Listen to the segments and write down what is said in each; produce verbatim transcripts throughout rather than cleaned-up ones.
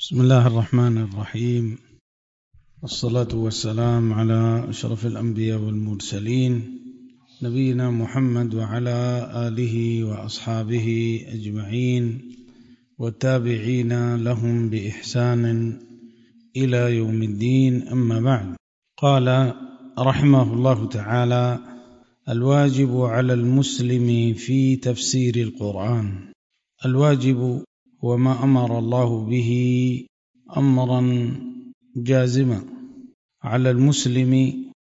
بسم الله الرحمن الرحيم، والصلاة والسلام على أشرف الأنبياء والمرسلين نبينا محمد وعلى آله وأصحابه أجمعين والتابعين لهم بإحسان إلى يوم الدين. أما بعد، قال رحمه الله تعالى: الواجب على المسلم في تفسير القرآن. الواجب وما أمر الله به أمرا جازما على المسلم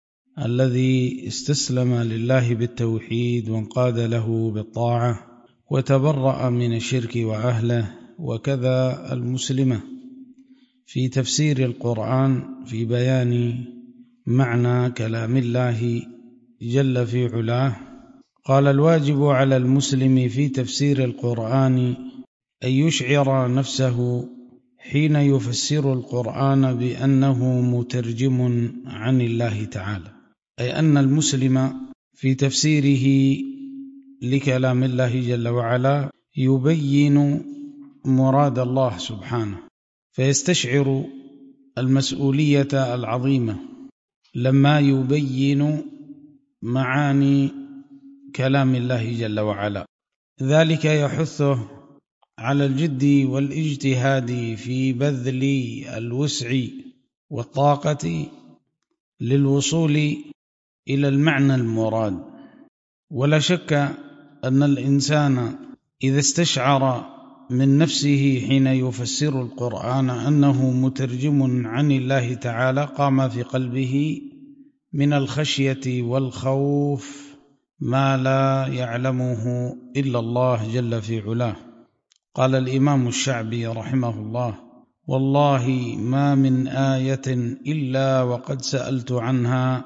الذي استسلم لله بالتوحيد وانقاد له بالطاعة وتبرأ من الشرك وأهله، وكذا المسلمة في تفسير القرآن في بيان معنى كلام الله جل في علاه. قال: الواجب على المسلم في تفسير القرآن أن يشعر نفسه حين يفسر القرآن بأنه مترجم عن الله تعالى، أي أن المسلم في تفسيره لكلام الله جل وعلا يبين مراد الله سبحانه، فيستشعر المسؤولية العظيمة لما يبين معاني كلام الله جل وعلا. ذلك يحثه على الجد والاجتهاد في بذل الوسع والطاقة للوصول إلى المعنى المراد. ولا شك أن الإنسان إذا استشعر من نفسه حين يفسر القرآن أنه مترجم عن الله تعالى قام في قلبه من الخشية والخوف ما لا يعلمه إلا الله جل في علاه. قال الإمام الشعبي رحمه الله: والله ما من آية إلا وقد سألت عنها،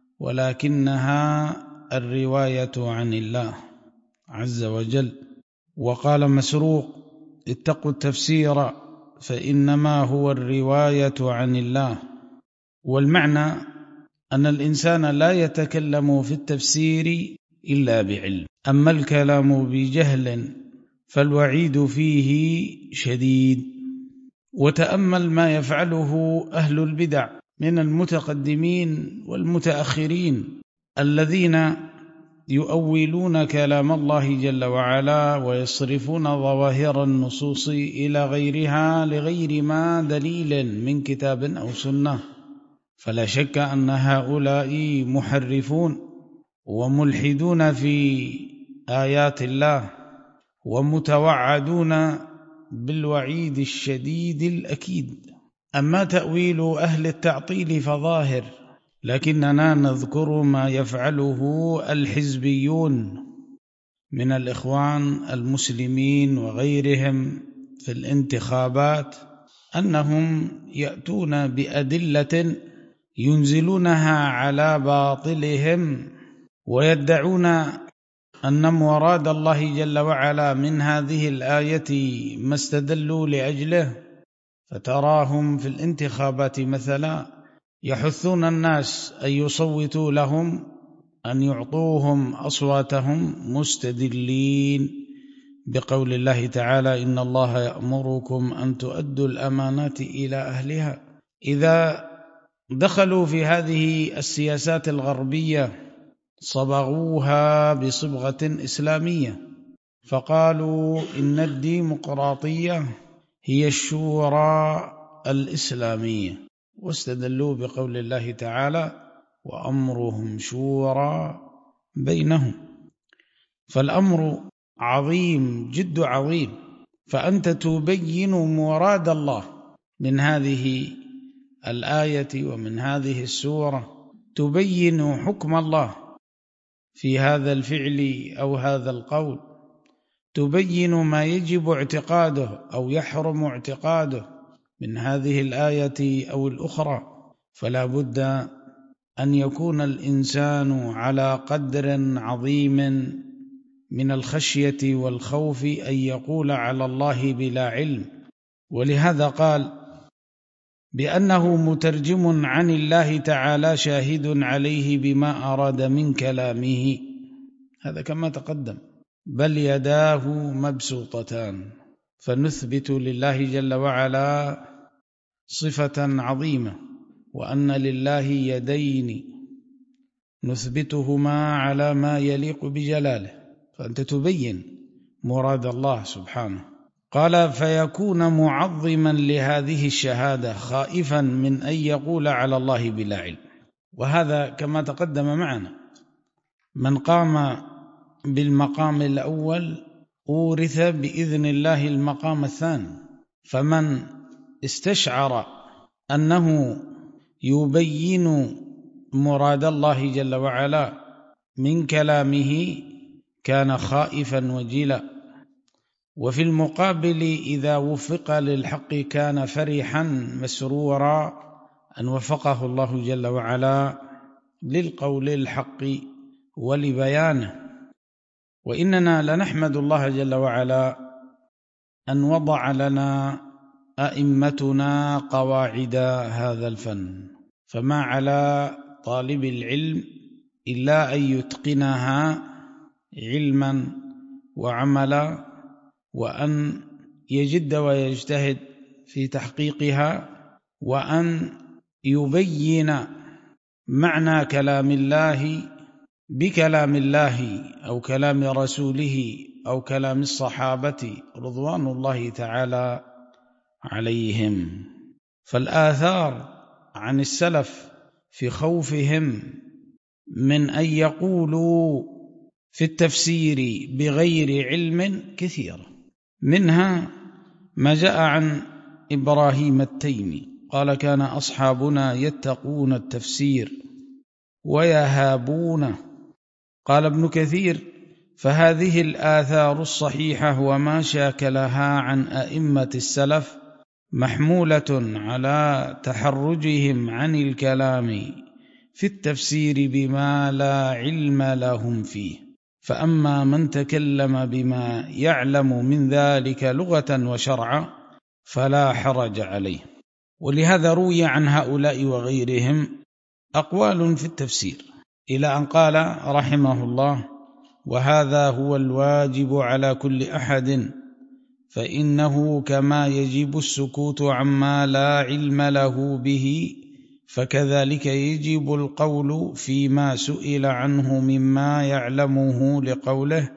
ولكنها الرواية عن الله عز وجل. وقال مسروق: اتقوا التفسير فإنما هو الرواية عن الله. والمعنى أن الإنسان لا يتكلم في التفسير إلا بعلم، أما الكلام بجهل فالوعيد فيه شديد. وتأمل ما يفعله أهل البدع من المتقدمين والمتأخرين الذين يؤولون كلام الله جل وعلا ويصرفون ظواهر النصوص إلى غيرها لغير ما دليل من كتاب أو سنة. فلا شك أن هؤلاء محرفون وملحدون في آيات الله، ومتوعدون بالوعيد الشديد الأكيد. أما تأويل أهل التعطيل فظاهر، لكننا نذكر ما يفعله الحزبيون من الإخوان المسلمين وغيرهم في الانتخابات، أنهم يأتون بأدلة ينزلونها على باطلهم ويدعون أن مراد الله جل وعلا من هذه الآية ما استدلوا لأجله. فتراهم في الانتخابات مثلا يحثون الناس أن يصوتوا لهم، أن يعطوهم أصواتهم مستدلين بقول الله تعالى: إن الله يأمركم أن تؤدوا الأمانات إلى أهلها. إذا دخلوا في هذه السياسات الغربية صبغوها بصبغة إسلامية، فقالوا إن الديمقراطية هي الشورى الإسلامية، واستدلوا بقول الله تعالى: وأمرهم شورى بينهم. فالأمر عظيم جد عظيم، فأنت تبين مراد الله من هذه الآية ومن هذه السورة، تبين حكم الله في هذا الفعل أو هذا القول، تبين ما يجب اعتقاده أو يحرم اعتقاده من هذه الآية أو الأخرى. فلا بد أن يكون الإنسان على قدر عظيم من الخشية والخوف أن يقول على الله بلا علم. ولهذا قال بأنه مترجم عن الله تعالى شاهد عليه بما أراد من كلامه، هذا كما تقدم. بل يداه مبسوطتان، فنثبت لله جل وعلا صفة عظيمة، وأن لله يدين نثبتهما على ما يليق بجلاله، فأنت تبين مراد الله سبحانه. قال: فيكون معظما لهذه الشهادة خائفا من أن يقول على الله بلا علم. وهذا كما تقدم معنا، من قام بالمقام الأول أورث بإذن الله المقام الثاني، فمن استشعر أنه يبين مراد الله جل وعلا من كلامه كان خائفا وجلا، وفي المقابل إذا وفق للحق كان فرحا مسرورا أن وفقه الله جل وعلا للقول الحق ولبيانه. وإننا لنحمد الله جل وعلا أن وضع لنا أئمتنا قواعد هذا الفن، فما على طالب العلم إلا أن يتقنها علما وعملا، وأن يجد ويجتهد في تحقيقها، وأن يبين معنى كلام الله بكلام الله أو كلام رسوله أو كلام الصحابة رضوان الله تعالى عليهم. فالآثار عن السلف في خوفهم من أن يقولوا في التفسير بغير علم كثيرة، منها ما جاء عن إبراهيم التيمي قال: كان أصحابنا يتقون التفسير ويهابونه. قال ابن كثير: فهذه الآثار الصحيحة وما شاكلها عن أئمة السلف محمولة على تحرجهم عن الكلام في التفسير بما لا علم لهم فيه، فأما من تكلم بما يعلم من ذلك لغة وشرعا فلا حرج عليه. ولهذا روي عن هؤلاء وغيرهم أقوال في التفسير، إلى أن قال رحمه الله: وهذا هو الواجب على كل أحد، فإنه كما يجب السكوت عما لا علم له به، فكذلك يجب القول فيما سئل عنه مما يعلمه، لقوله: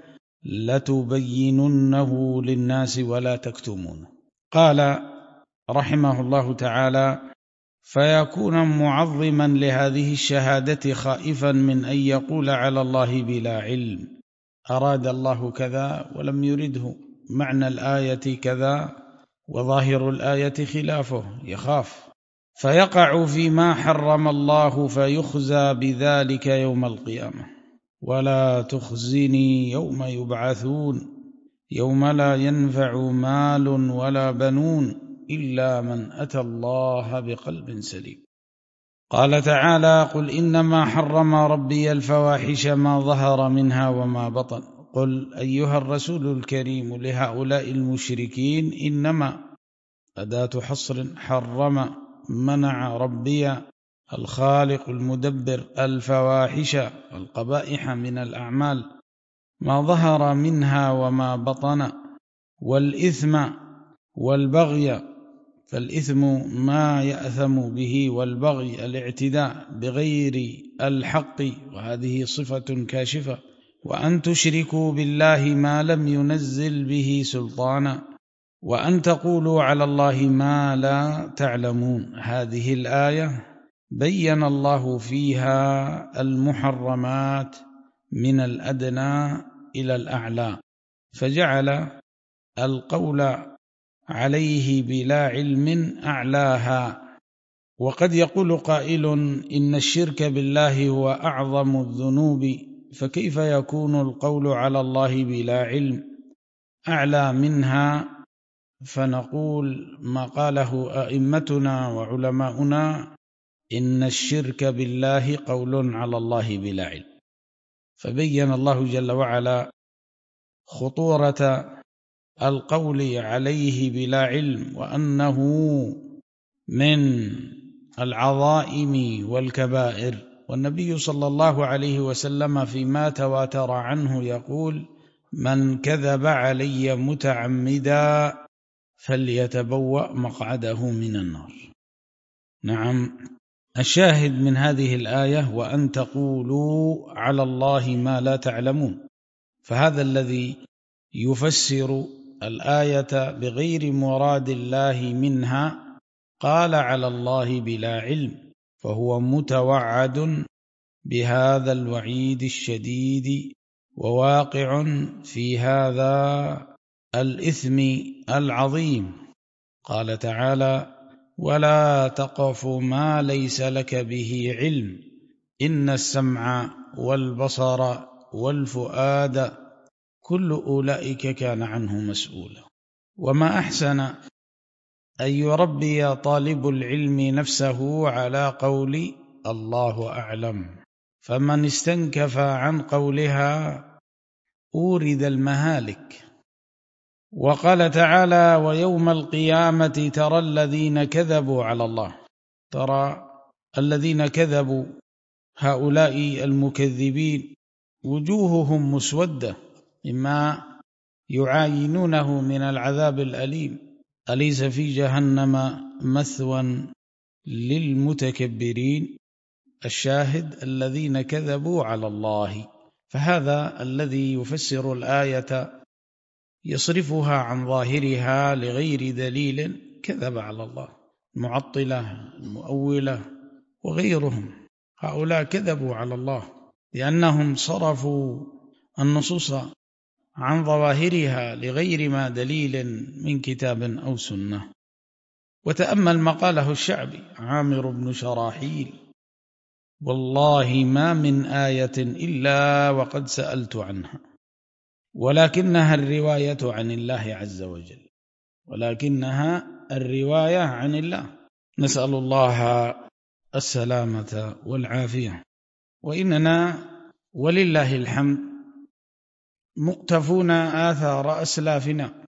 لتبيننه للناس ولا تكتمونه. قال رحمه الله تعالى: فيكون معظما لهذه الشهادة خائفا من أن يقول على الله بلا علم، أراد الله كذا ولم يرده، معنى الآية كذا وظاهر الآية خلافه، يخاف، فيقع فيما حرم الله فيخزى بذلك يوم القيامة. ولا تخزني يوم يبعثون يوم لا ينفع مال ولا بنون إلا من أتى الله بقلب سليم. قال تعالى: قل إنما حرم ربي الفواحش ما ظهر منها وما بطن. قل أيها الرسول الكريم لهؤلاء المشركين: إنما أداة حصر، حرم منع ربي الخالق المدبر الفواحش القبائح من الأعمال ما ظهر منها وما بطن، والإثم والبغي، فالإثم ما يأثم به، والبغي الاعتداء بغير الحق، وهذه صفة كاشفة، وأن تشركوا بالله ما لم ينزل به سلطانا، وأن تقولوا على الله ما لا تعلمون. هذه الآية بين الله فيها المحرمات من الأدنى إلى الأعلى، فجعل القول عليه بلا علم أعلاها. وقد يقول قائل: إن الشرك بالله هو أعظم الذنوب، فكيف يكون القول على الله بلا علم أعلى منها؟ فنقول ما قاله أئمتنا وعلماؤنا: إن الشرك بالله قول على الله بلا علم. فبين الله جل وعلا خطورة القول عليه بلا علم، وأنه من العظائم والكبائر. والنبي صلى الله عليه وسلم فيما تواتر عنه يقول: من كذب علي متعمدا فليتبوأ مقعده من النار. نعم. الشاهد من هذه الآية وأن تقولوا على الله ما لا تعلمون، فهذا الذي يفسر الآية بغير مراد الله منها قال على الله بلا علم، فهو متوعد بهذا الوعيد الشديد وواقع في هذا الإثم العظيم. قال تعالى: ولا تقف ما ليس لك به علم إن السمع والبصر والفؤاد كل أولئك كان عنه مسؤولا. وما أحسن أن يربي طالب العلم نفسه على قول الله أعلم، فمن استنكف عن قولها أورد المهالك. وقال تعالى: ويوم القيامة ترى الذين كذبوا على الله، ترى الذين كذبوا هؤلاء المكذبين وجوههم مسودة مما يعاينونه من العذاب الأليم. أليس في جهنم مثوى للمتكبرين؟ الشاهد الذين كذبوا على الله. فهذا الذي يفسر الآية يصرفها عن ظاهرها لغير دليل كذب على الله. المعطلة، المؤولة، وغيرهم، هؤلاء كذبوا على الله لأنهم صرفوا النصوص عن ظواهرها لغير ما دليل من كتاب أو سنة. وتأمل ما قاله الشعبي عامر بن شراحيل: والله ما من آية إلا وقد سألت عنها، ولكنها الرواية عن الله عز وجل، ولكنها الرواية عن الله. نسأل الله السلامة والعافية. وإننا ولله الحمد مقتفون آثار أسلافنا،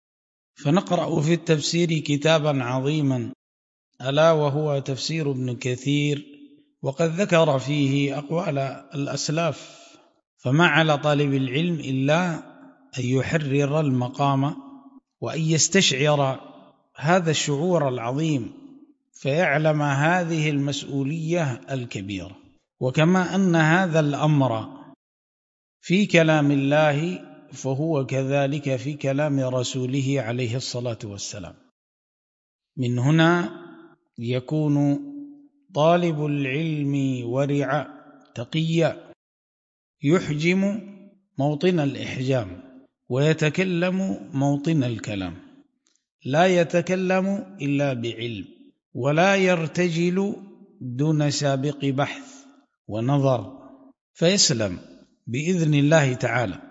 فنقرأ في التفسير كتابا عظيما ألا وهو تفسير ابن كثير، وقد ذكر فيه أقوال الأسلاف، فما على طالب العلم إلا أن يحرر المقام وأن يستشعر هذا الشعور العظيم فيعلم هذه المسؤولية الكبيرة. وكما أن هذا الأمر في كلام الله فهو كذلك في كلام رسوله عليه الصلاة والسلام. من هنا يكون طالب العلم ورع تقيا، يحجم موطن الإحجام ويتكلم موطن الكلام، لا يتكلم إلا بعلم، ولا يرتجل دون سابق بحث ونظر، فيسلم بإذن الله تعالى.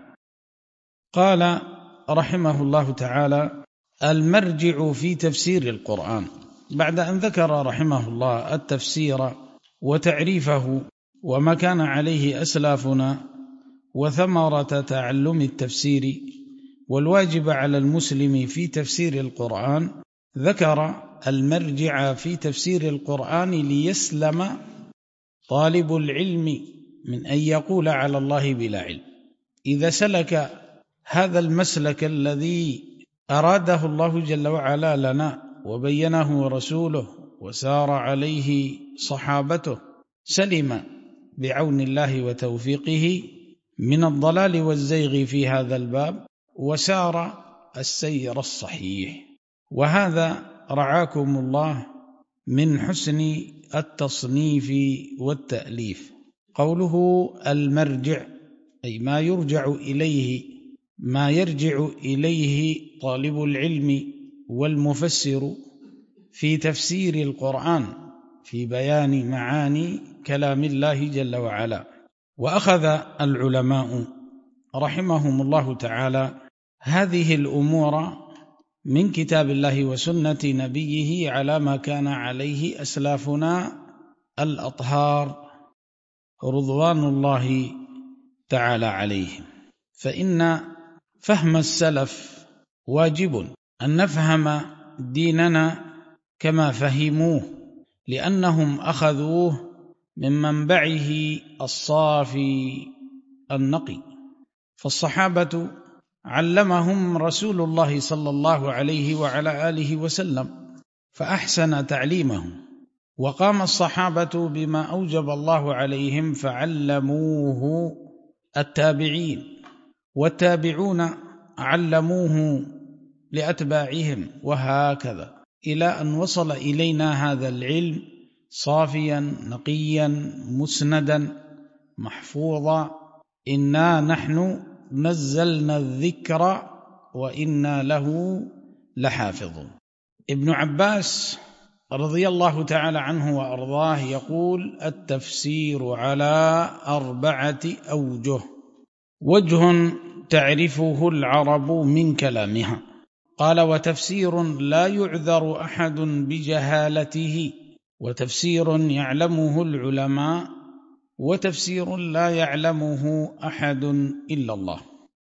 قال رحمه الله تعالى: المرجع في تفسير القرآن. بعد أن ذكر رحمه الله التفسير وتعريفه وما كان عليه أسلافنا وثمرة تعلم التفسير والواجب على المسلم في تفسير القرآن، ذكر المرجع في تفسير القرآن ليسلم طالب العلم من أن يقول على الله بلا علم. إذا سلك هذا المسلك الذي أراده الله جل وعلا لنا وبينه رسوله وسار عليه صحابته، سلم بعون الله وتوفيقه من الضلال والزيغ في هذا الباب، وسار السير الصحيح. وهذا رعاكم الله من حسن التصنيف والتأليف. قوله المرجع أي ما يرجع إليه، ما يرجع إليه طالب العلم والمفسر في تفسير القرآن في بيان معاني كلام الله جل وعلا. وأخذ العلماء رحمهم الله تعالى هذه الأمور من كتاب الله وسنة نبيه على ما كان عليه أسلافنا الأطهار رضوان الله تعالى عليهم. فإن فهم السلف واجب، أن نفهم ديننا كما فهموه، لأنهم أخذوه من منبعه الصافي النقي. فالصحابة علمهم رسول الله صلى الله عليه وعلى آله وسلم فأحسن تعليمهم، وقام الصحابة بما أوجب الله عليهم فعلموه التابعين، والتابعون علموه لأتباعهم، وهكذا إلى أن وصل إلينا هذا العلم صافيا نقيا مسندا محفوظا. إنا نحن نزلنا الذكر وإنا له لحافظون. ابن عباس رضي الله تعالى عنه وأرضاه يقول: التفسير على أربعة أوجه: وجه تعرفه العرب من كلامها، قال: وتفسير لا يعذر أحد بجهالته، وتفسير يعلمه العلماء، وتفسير لا يعلمه أحد إلا الله.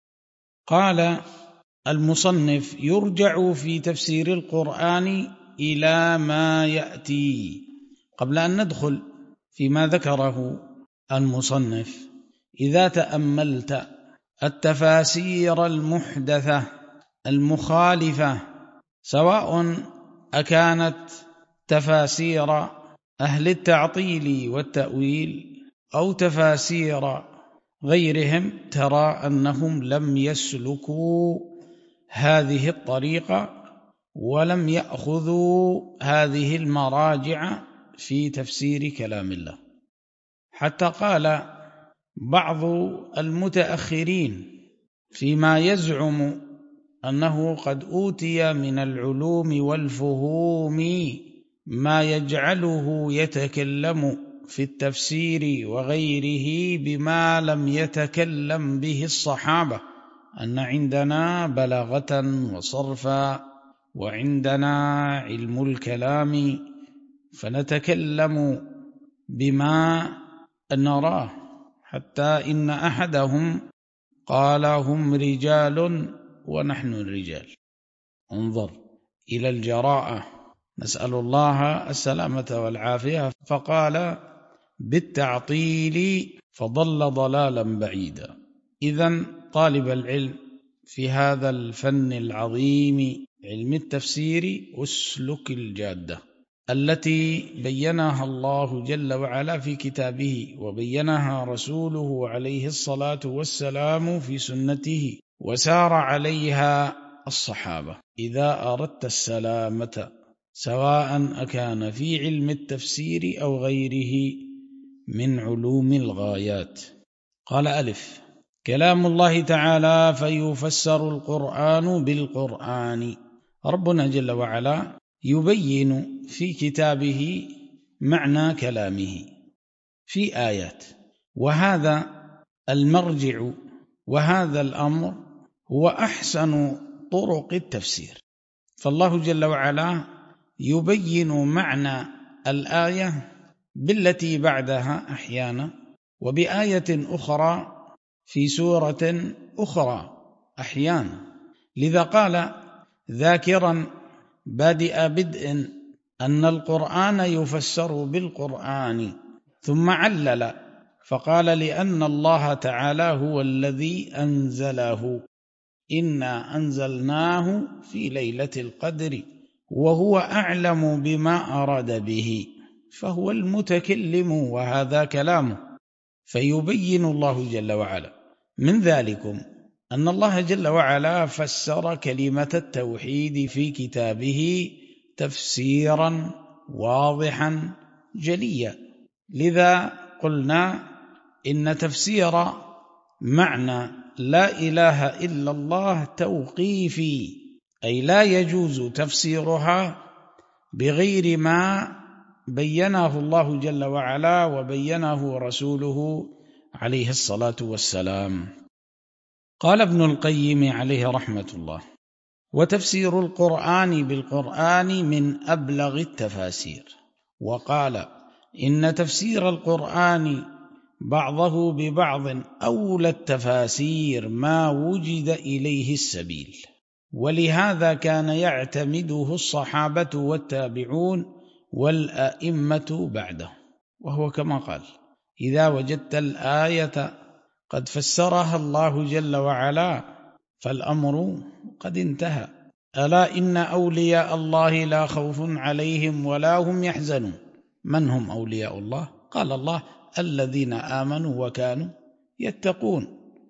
قال المصنف: يرجع في تفسير القرآن إلى ما يأتي. قبل أن ندخل فيما ذكره المصنف، إذا تأملت التفاسير المحدثة المخالفة، سواء أكانت تفاسير أهل التعطيل والتأويل أو تفاسير غيرهم، ترى أنهم لم يسلكوا هذه الطريقة ولم يأخذوا هذه المراجع في تفسير كلام الله. حتى قال بعض المتأخرين فيما يزعم أنه قد أوتي من العلوم والفهوم ما يجعله يتكلم في التفسير وغيره بما لم يتكلم به الصحابة، أن عندنا بلاغة وصرفا، وعندنا علم الكلام، فنتكلم بما نراه. حتى إن أحدهم قال: هم رجال ونحن الرجال. انظر إلى الجراءة، نسأل الله السلامة والعافية. فقال بالتعطيل فضل ضلالا بعيدا. إذن طالب العلم في هذا الفن العظيم علم التفسير أسلك الجادة التي بينها الله جل وعلا في كتابه، وبينها رسوله عليه الصلاة والسلام في سنته، وسار عليها الصحابة. إذا أردت السلامة سواء أكان في علم التفسير أو غيره من علوم الغايات. قال: ألف كلام الله تعالى فيفسر القرآن بالقرآن. ربنا جل وعلا يبين في كتابه معنى كلامه في آيات، وهذا المرجع وهذا الأمر هو أحسن طرق التفسير. فالله جل وعلا يبين معنى الآية بالتي بعدها أحيانا، وبآية أخرى في سورة أخرى أحيانا. لذا قال ذاكرا بادئ بدء أن القرآن يفسر بالقرآن، ثم علل فقال: لأن الله تعالى هو الذي أنزله، إنا أنزلناه في ليلة القدر وهو أعلم بما أراد به، فهو المتكلم وهذا كلامه. فيبين الله جل وعلا من ذلكم أن الله جل وعلا فسر كلمة التوحيد في كتابه تفسيرا واضحا جليا. لذا قلنا إن تفسير معنى لا إله إلا الله توقيفي، أي لا يجوز تفسيرها بغير ما بينه الله جل وعلا وبينه رسوله عليه الصلاة والسلام. قال ابن القيم عليه رحمة الله: وتفسير القرآن بالقرآن من أبلغ التفاسير. وقال: إن تفسير القرآن بعضه ببعض أولى التفاسير ما وجد إليه السبيل، ولهذا كان يعتمده الصحابة والتابعون والأئمة بعده. وهو كما قال: إذا وجدت الآية قد فسرها الله جل وعلا فالأمر قد انتهى. ألا إن أولياء الله لا خوف عليهم ولا هم يحزنون. من هم أولياء الله؟ قال الله الذين آمنوا وكانوا يتقون.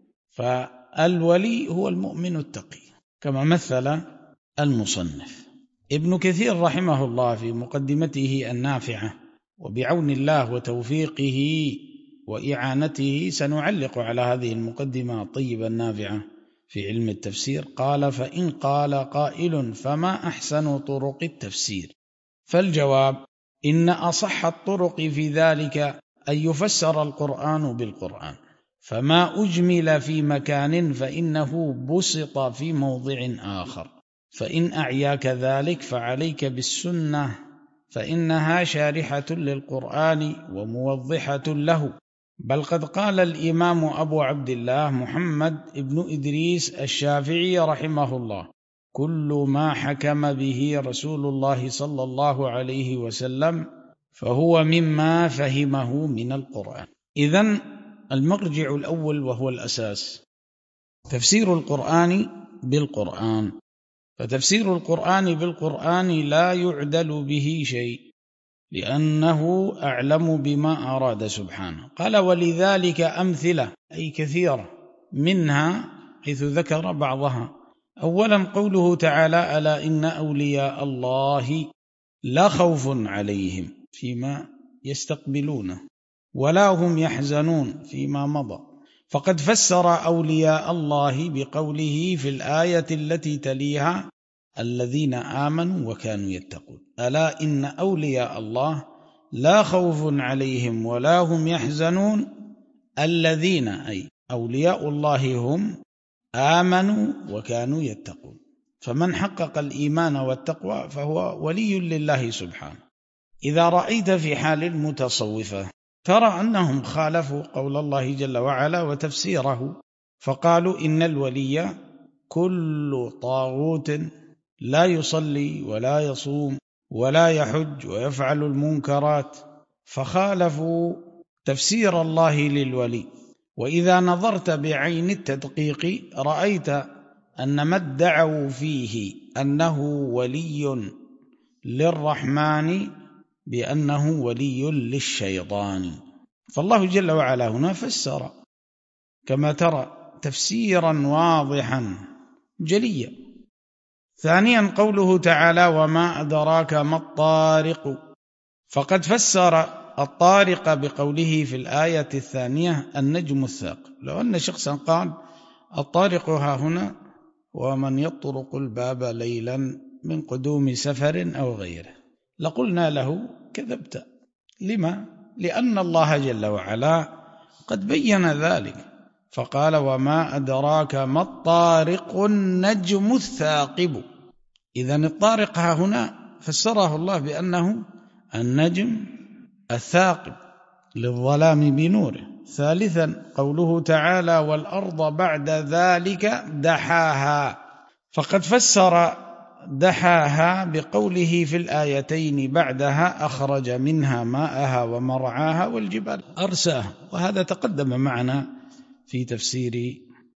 فالولي هو المؤمن التقي كما مثل المصنف. ابن كثير رحمه الله في مقدمته النافعة، وبعون الله وتوفيقه وإعانته سنعلق على هذه المقدمة الطيبة النافعة في علم التفسير. قال: فإن قال قائل فما أحسن طرق التفسير؟ فالجواب: إن أصح الطرق في ذلك أن يفسر القرآن بالقرآن، فما أجمل في مكان فإنه بسط في موضع آخر، فإن أعياك ذلك فعليك بالسنة، فإنها شارحة للقرآن وموضحة له. بل قد قال الإمام أبو عبد الله محمد بن إدريس الشافعي رحمه الله: كل ما حكم به رسول الله صلى الله عليه وسلم فهو مما فهمه من القرآن. إذن المرجع الأول وهو الأساس تفسير القرآن بالقرآن، فتفسير القرآن بالقرآن لا يعدل به شيء، لأنه أعلم بما أراد سبحانه. قال: ولذلك أمثلة، أي كثيرة، منها حيث ذكر بعضها. أولا قوله تعالى: ألا إن أولياء الله لا خوف عليهم فيما يستقبلونه ولا هم يحزنون فيما مضى. فقد فسر أولياء الله بقوله في الآية التي تليها: الذين آمنوا وكانوا يتقون. ألا إن أولياء الله لا خوف عليهم ولا هم يحزنون، الذين أي أولياء الله هم آمنوا وكانوا يتقون. فمن حقق الإيمان والتقوى فهو ولي لله سبحانه. إذا رأيت في حال المتصوفة ترى أنهم خالفوا قول الله جل وعلا وتفسيره، فقالوا إن الولي كل طاغوت لا يصلي ولا يصوم ولا يحج ويفعل المنكرات، فخالفوا تفسير الله للولي. وإذا نظرت بعين التدقيق رأيت أن ما ادعوا فيه أنه ولي للرحمن بأنه ولي للشيطان. فالله جل وعلا هنا فسر كما ترى تفسيرا واضحا جليا. ثانيا قوله تعالى: وما أدراك ما الطارق. فقد فسر الطارق بقوله في الآية الثانية النجم الثاقب. لو أن شخصا قال الطارق ها هنا ومن يطرق الباب ليلا من قدوم سفر أو غيره لقلنا له كذبت. لما؟ لأن الله جل وعلا قد بين ذلك، فقال: وما أدراك ما الطارق النجم الثاقب. إذن الطارق ها هنا فسره الله بأنه النجم الثاقب للظلام بنوره. ثالثا قوله تعالى: والأرض بعد ذلك دحاها. فقد فسر دحاها بقوله في الآيتين بعدها: أخرج منها ماءها ومرعاها والجبال أرساها. وهذا تقدم معنا في تفسير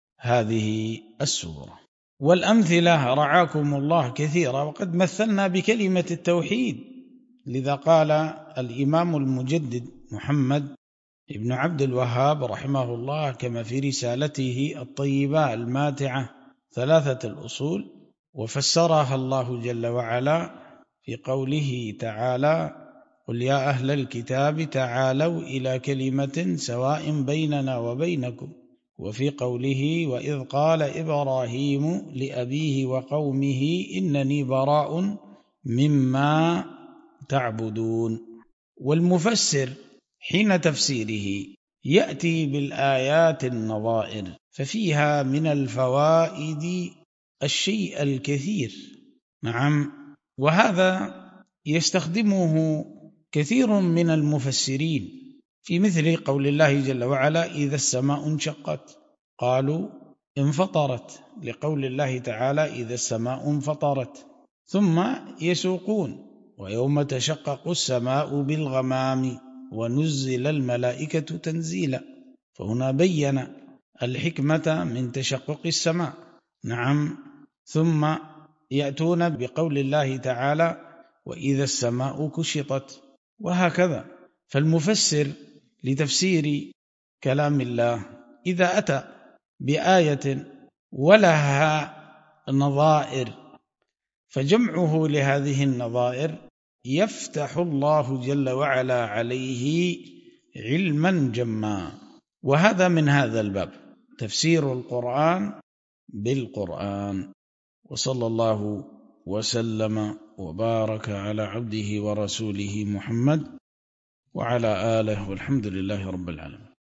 هذه السورة. والأمثلة رعاكم الله كثيرة، وقد مثلنا بكلمة التوحيد. لذا قال الإمام المجدد محمد ابن عبد الوهاب رحمه الله كما في رسالته الطيبة الماتعة ثلاثة الأصول، وفسرها الله جل وعلا في قوله تعالى: قل يا أهل الكتاب تعالوا إلى كلمة سواء بيننا وبينكم. وفي قوله: وإذ قال إبراهيم لأبيه وقومه إنني براء مما تعبدون. والمفسر حين تفسيره يأتي بالآيات النظائر، ففيها من الفوائد الشيء الكثير. نعم، وهذا يستخدمه كثير من المفسرين في مثل قول الله جل وعلا: إذا السماء انشقت قالوا انفطرت، لقول الله تعالى: إذا السماء انفطرت. ثم يسوقون: ويوم تشقق السماء بالغمام ونزل الملائكة تنزيلا. فهنا بين الحكمة من تشقق السماء. نعم. ثم يأتون بقول الله تعالى: وإذا السماء كشطت وهكذا. فالمفسر لتفسير كلام الله إذا أتى بآية ولها نظائر فجمعه لهذه النظائر يفتح الله جل وعلا عليه علما جما. وهذا من هذا الباب تفسير القرآن بالقرآن. وصلى الله وسلم وبارك على عبده ورسوله محمد وعلى آله، والحمد لله رب العالمين.